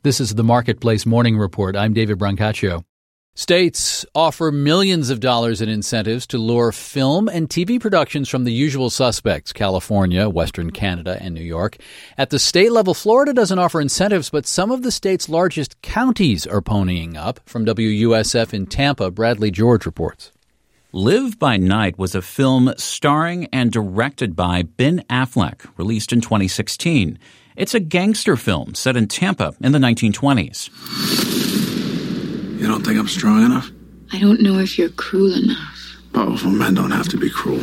This is the Marketplace Morning Report. I'm David Brancaccio. States offer millions of dollars in incentives to lure film and TV productions from the usual suspects, California, Western Canada, and New York. At the state level, Florida doesn't offer incentives, but some of the state's largest counties are ponying up. From WUSF in Tampa, Bradley George reports. Live by Night was a film starring and directed by Ben Affleck, released in 2016. It's a gangster film set in Tampa in the 1920s. You don't think I'm strong enough? I don't know if you're cruel enough. Powerful men don't have to be cruel.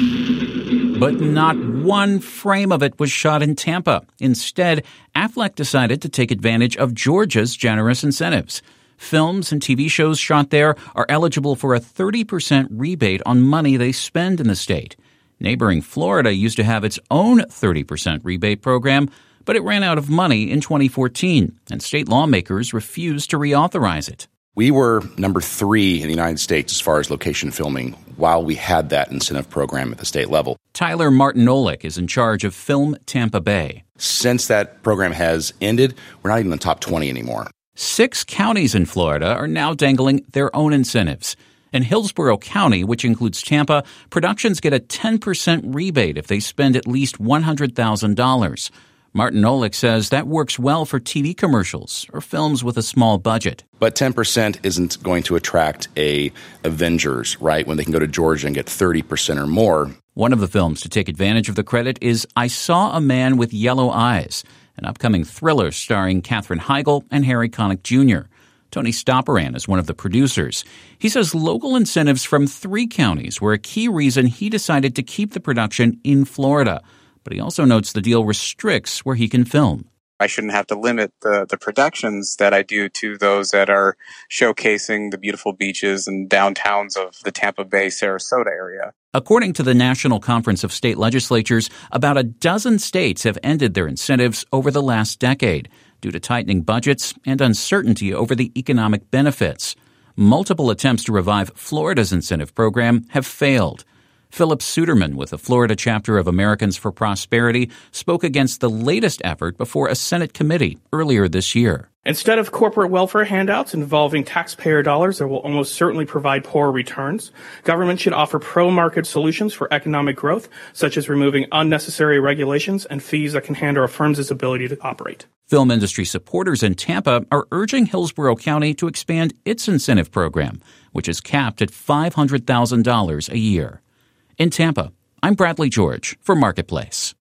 But not one frame of it was shot in Tampa. Instead, Affleck decided to take advantage of Georgia's generous incentives. Films and TV shows shot there are eligible for a 30% rebate on money they spend in the state. Neighboring Florida used to have its own 30% rebate program, but it ran out of money in 2014, and state lawmakers refused to reauthorize it. We were number 3 in the United States as far as location filming while we had that incentive program at the state level. Tyler Martinolik is in charge of Film Tampa Bay. Since that program has ended, we're not even in the top 20 anymore. 6 counties in Florida are now dangling their own incentives. In Hillsborough County, which includes Tampa, productions get a 10% rebate if they spend at least $100,000. Martinolik says that works well for TV commercials or films with a small budget. But 10% isn't going to attract a Avengers, right, when they can go to Georgia and get 30% or more. One of the films to take advantage of the credit is I Saw a Man with Yellow Eyes, an upcoming thriller starring Katherine Heigl and Harry Connick Jr. Tony Stopperan is one of the producers. He says local incentives from 3 counties were a key reason he decided to keep the production in Florida. But he also notes the deal restricts where he can film. I shouldn't have to limit the productions that I do to those that are showcasing the beautiful beaches and downtowns of the Tampa Bay, Sarasota area. According to the National Conference of State Legislatures, about a dozen states have ended their incentives over the last decade due to tightening budgets and uncertainty over the economic benefits. Multiple attempts to revive Florida's incentive program have failed. Philip Suderman with the Florida chapter of Americans for Prosperity spoke against the latest effort before a Senate committee earlier this year. Instead of corporate welfare handouts involving taxpayer dollars that will almost certainly provide poor returns, government should offer pro-market solutions for economic growth, such as removing unnecessary regulations and fees that can hinder a firm's ability to operate. Film industry supporters in Tampa are urging Hillsborough County to expand its incentive program, which is capped at $500,000 a year. In Tampa, I'm Bradley George for Marketplace.